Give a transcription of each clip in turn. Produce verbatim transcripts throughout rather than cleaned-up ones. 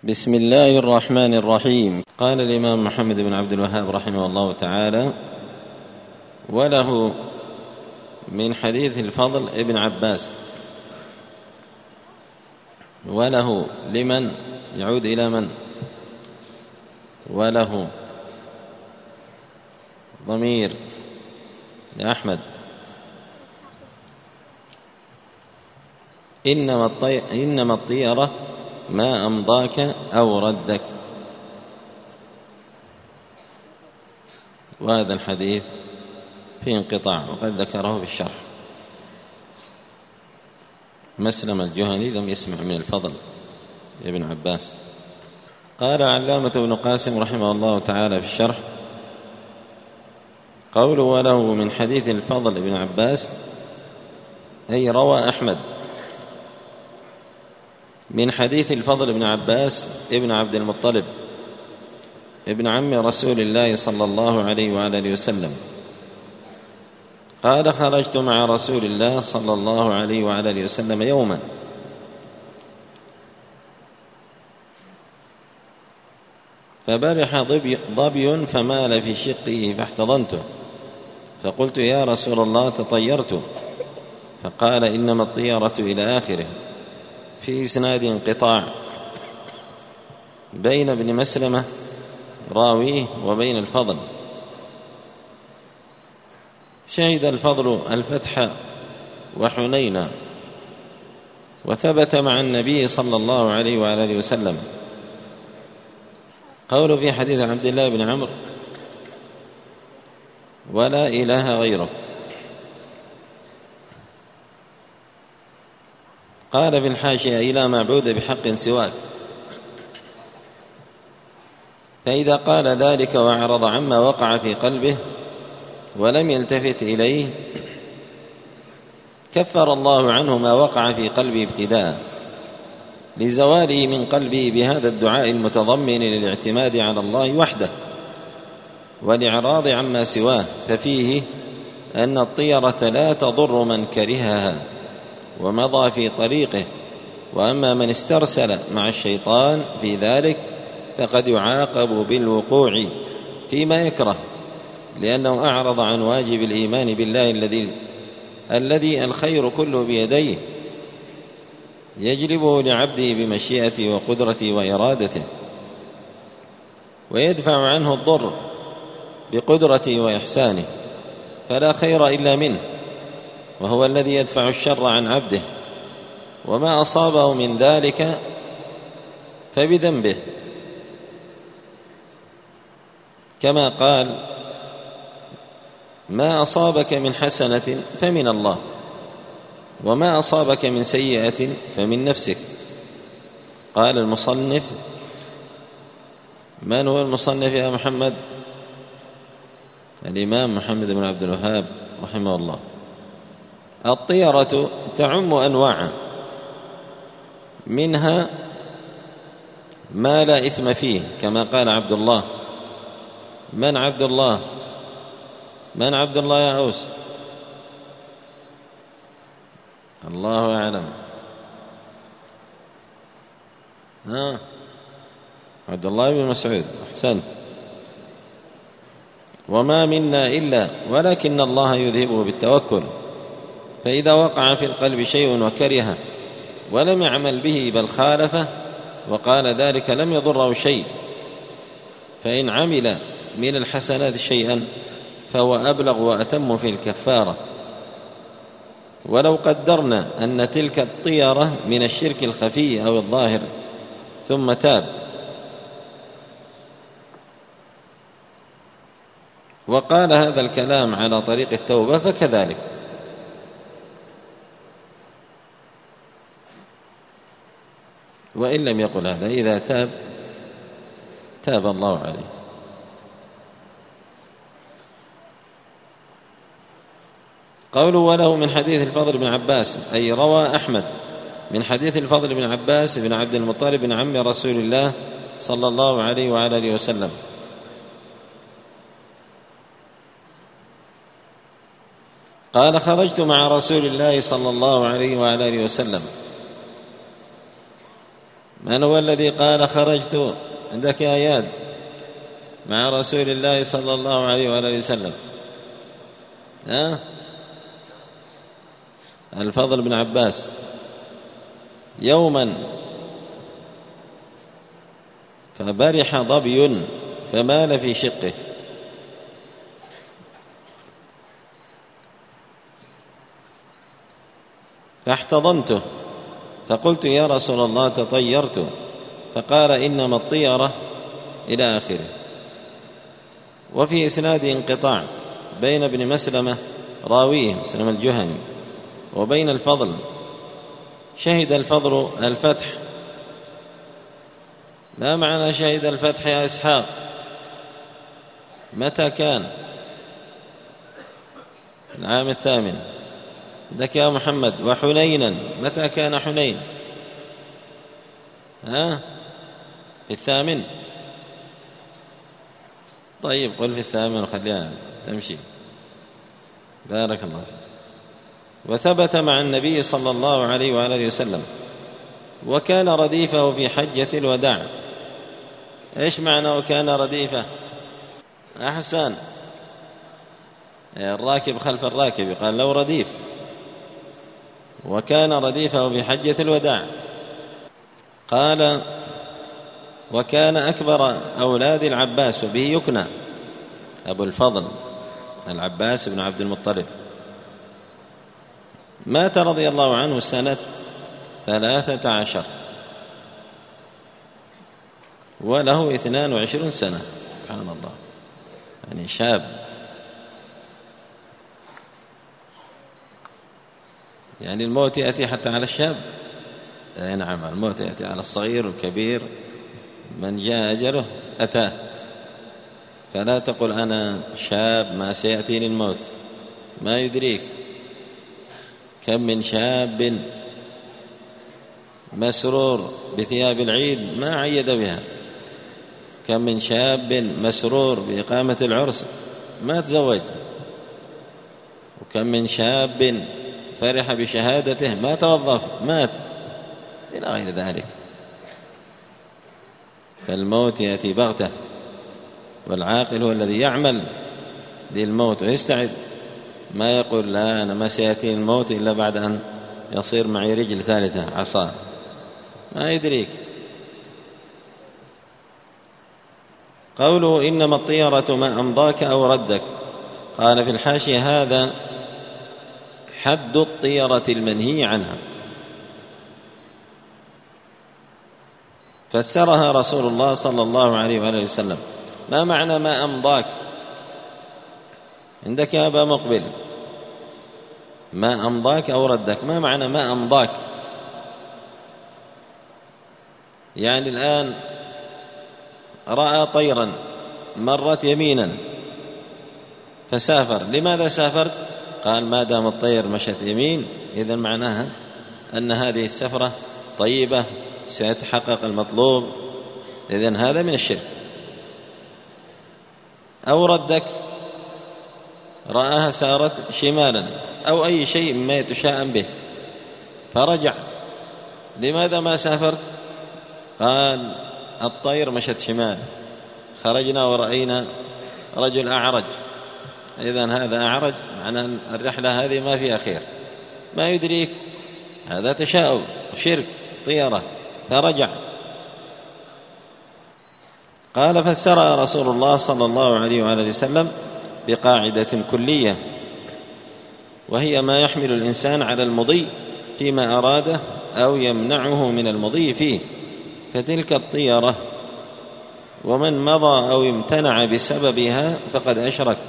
بسم الله الرحمن الرحيم. قال الإمام محمد بن عبد الوهاب رحمه الله تعالى: وله من حديث الفضل ابن عباس. وله لمن يعود إلى من؟ وله ضمير يا أحمد. إنما الطي... إنما الطيرة ما أمضاك أو ردك. وهذا الحديث في انقطاع وقد ذكره في الشرح. مسلم الجهني لم يسمع من الفضل ابن عباس. قال علامة ابن قاسم رحمه الله تعالى في الشرح: قوله وله من حديث الفضل ابن عباس أي روى أحمد من حديث الفضل بن عباس ابن عبد المطلب ابن عم رسول الله صلى الله عليه وآله وسلم قال: خرجت مع رسول الله صلى الله عليه وآله وسلم يوما فبرح ظبي فمال في شقه فاحتضنته فقلت: يا رسول الله تطيرت. فقال: إنما الطيرة إلى آخره. في إسناد انقطاع بين ابن مسلمة راويه وبين الفضل. شهد الفضل الفتح وحنينا وثبت مع النبي صلى الله عليه وآله وسلم. قوله في حديث عبد الله بن عمرو: ولا إله غيره. قال في الحاشية: إلى معبود بحق سواك. فإذا قال ذلك وأعرض عما وقع في قلبه ولم يلتفت إليه كفر الله عنه ما وقع في قلبه ابتداء لزواله من قلبه بهذا الدعاء المتضمن للاعتماد على الله وحده والإعراض عما سواه. ففيه أن الطيرة لا تضر من كرهها ومضى في طريقه، وأما من استرسل مع الشيطان في ذلك فقد يعاقب بالوقوع فيما يكره، لأنه أعرض عن واجب الإيمان بالله الذي الذي الخير كله بيديه يجلبه لعبده بمشيئته وقدرته وإرادته، ويدفع عنه الضر بقدرته وإحسانه، فلا خير إلا منه، وهو الذي يدفع الشر عن عبده، وما أصابه من ذلك فبذنبه، كما قال: ما أصابك من حسنة فمن الله، وما أصابك من سيئة فمن نفسك. قال المصنف: من هو المصنف يا محمد؟ الإمام محمد بن عبد الوهاب رحمه الله. الطيرة تعم أنواعا، منها ما لا إثم فيه، كما قال عبد الله. من عبد الله؟ من عبد الله يا عوس؟ الله أعلم. ها عبد الله بن مسعود، أحسن. وما منا إلا ولكن الله يذهبه بالتوكل، فإذا وقع في القلب شيء وكرهه ولم يعمل به بل خالفه وقال ذلك لم يضره شيء، فإن عمل من الحسنات شيئا فهو أبلغ وأتم في الكفارة. ولو قدرنا أن تلك الطيرة من الشرك الخفي أو الظاهر ثم تاب وقال هذا الكلام على طريق التوبة فكذلك. وإن لم يقل هذا، إذا تاب تاب الله عليه. قوله وله من حديث الفضل بن عباس أي روى أحمد من حديث الفضل بن عباس بن عبد المطلب بن عم رسول الله صلى الله عليه وآله وسلم. قال: خرجت مع رسول الله صلى الله عليه وآله وسلم من هو الذي قال خرجت عندك يا اياد مع رسول الله صلى الله عليه وآله وسلم؟ ها؟ الفضل بن عباس. يوما فبرح ظبي فمال في شقه، فاحتضنته فقلت يا رسول الله تطيرت، فقال إنما الطيرة إلى آخره. وفي إسناد انقطاع بين ابن مسلمة راويه مسلم الجهني وبين الفضل. شهد الفضل الفتح. ما معنى شهد الفتح يا إسحاق؟ متى كان؟ العام الثامن. ذاك يا محمد. وحنينا متى كان حنين؟ ها؟ في الثامن. طيب قل في الثامن وخليها تمشي. بارك الله فيك. وثبت مع النبي صلى الله عليه وآله وسلم، وكان رديفه في حجة الوداع. إيش معنى وكان رديفه؟ أحسن، الراكب خلف الراكب قال له رديف. وكان رديفه في حجة الوداع. قال وكان أكبر أولاد العباس وبه يكنى أبو الفضل العباس بن عبد المطلب. مات رضي الله عنه سنة ثلاثة عشر وله اثنان وعشرون سنة. سبحان الله، يعني شاب. يعني الموت يأتي حتى على الشاب. أي نعم، الموت يأتي على الصغير والكبير، من جاء أجله أتاه. فلا تقل أنا شاب ما سيأتيني الموت، ما يدريك. كم من شاب مسرور بثياب العيد ما عيد بها، كم من شاب مسرور بإقامة العرس ما تزوج، وكم من شاب فرح بشهادته ما توظف مات، إلى غير ذلك. فالموت يأتي بغتة، والعاقل هو الذي يعمل للموت ويستعد، ما يقول لا أنا ما سيأتي الموت إلا بعد أن يصير معي رجل ثالثة عصا، ما يدريك. قوله إنما الطيرة ما أمضاك أو ردك، قال في الحاشية هذا حد الطيرة المنهي عنها. فسرها رسول الله صلى الله عليه وآله وسلم. ما معنى ما أمضاك؟ عندك يا أبا مقبل، ما أمضاك أو ردك، ما معنى ما أمضاك؟ يعني الآن رأى طيرا مرت يمينا فسافر. لماذا سافرت؟ قال ما دام الطير مشت يمين إذن معناها أن هذه السفرة طيبة سيتحقق المطلوب، إذن هذا من الشرك. أو ردك رآها سارت شمالا أو أي شيء ما يتشاءم به فرجع. لماذا ما سافرت؟ قال الطير مشت شمال، خرجنا ورأينا رجل أعرج، إذن هذا أعرج، معنى الرحلة هذه ما فيها خير، ما يدريك، هذا تشاؤم شرك طيرة، فرجع. قال فسر رسول الله صلى الله عليه وآله وسلم بقاعدة كلية، وهي ما يحمل الإنسان على المضي فيما أراده أو يمنعه من المضي فيه، فتلك الطيرة، ومن مضى أو امتنع بسببها فقد أشرك.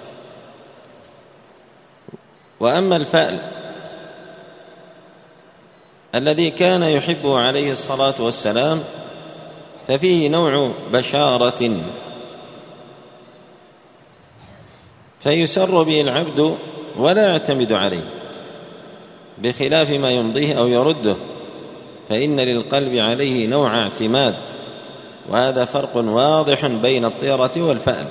وأما الفأل الذي كان يحبه عليه الصلاة والسلام ففيه نوع بشارة فيسر به العبد ولا يعتمد عليه، بخلاف ما يمضيه أو يرده، فإن للقلب عليه نوع اعتماد، وهذا فرق واضح بين الطيرة والفأل.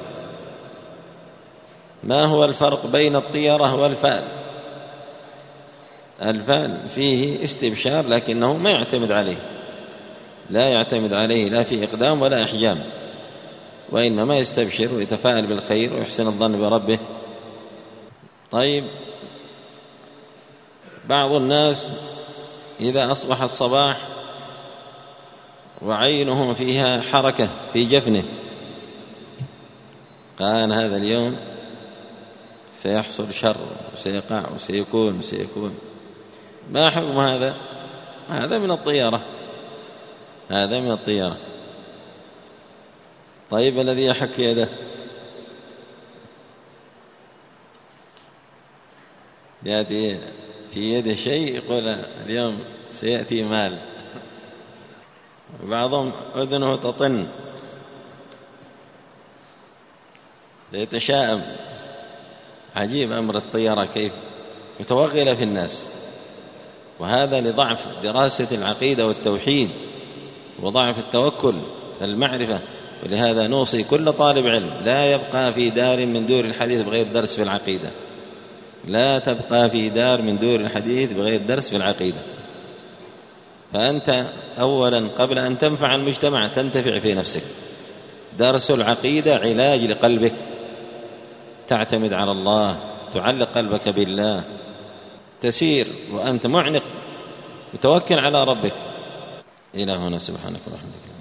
ما هو الفرق بين الطيرة والفأل؟ الفأل فيه استبشار لكنه ما يعتمد عليه، لا يعتمد عليه لا في إقدام ولا إحجام، وإنما يستبشر ويتفاءل بالخير ويحسن الظن بربه. طيب، بعض الناس إذا أصبح الصباح وعينه فيها حركة في جفنه قال هذا اليوم سيحصل شر وسيقع وسيكون وسيكون. ما حكم هذا؟ هذا من الطيرة، هذا من الطيرة. طيب، الذي يحك يده يأتي في يده شيء يقول اليوم سيأتي مال، وبعضهم أذنه تطن يتشائم. عجيب أمر الطيرة كيف متوغلة في الناس، وهذا لضعف دراسة العقيدة والتوحيد وضعف التوكل في المعرفة. ولهذا نوصي كل طالب علم لا يبقى في دار من دور الحديث بغير درس في العقيدة، لا تبقى في دار من دور الحديث بغير درس في العقيدة. فأنت أولا قبل أن تنفع المجتمع تنتفع في نفسك. درس العقيدة علاج لقلبك، تعتمد على الله، تعلق قلبك بالله، تسير وأنت معنق متوكل على ربك. إلى هنا، سبحانك ورحمتك.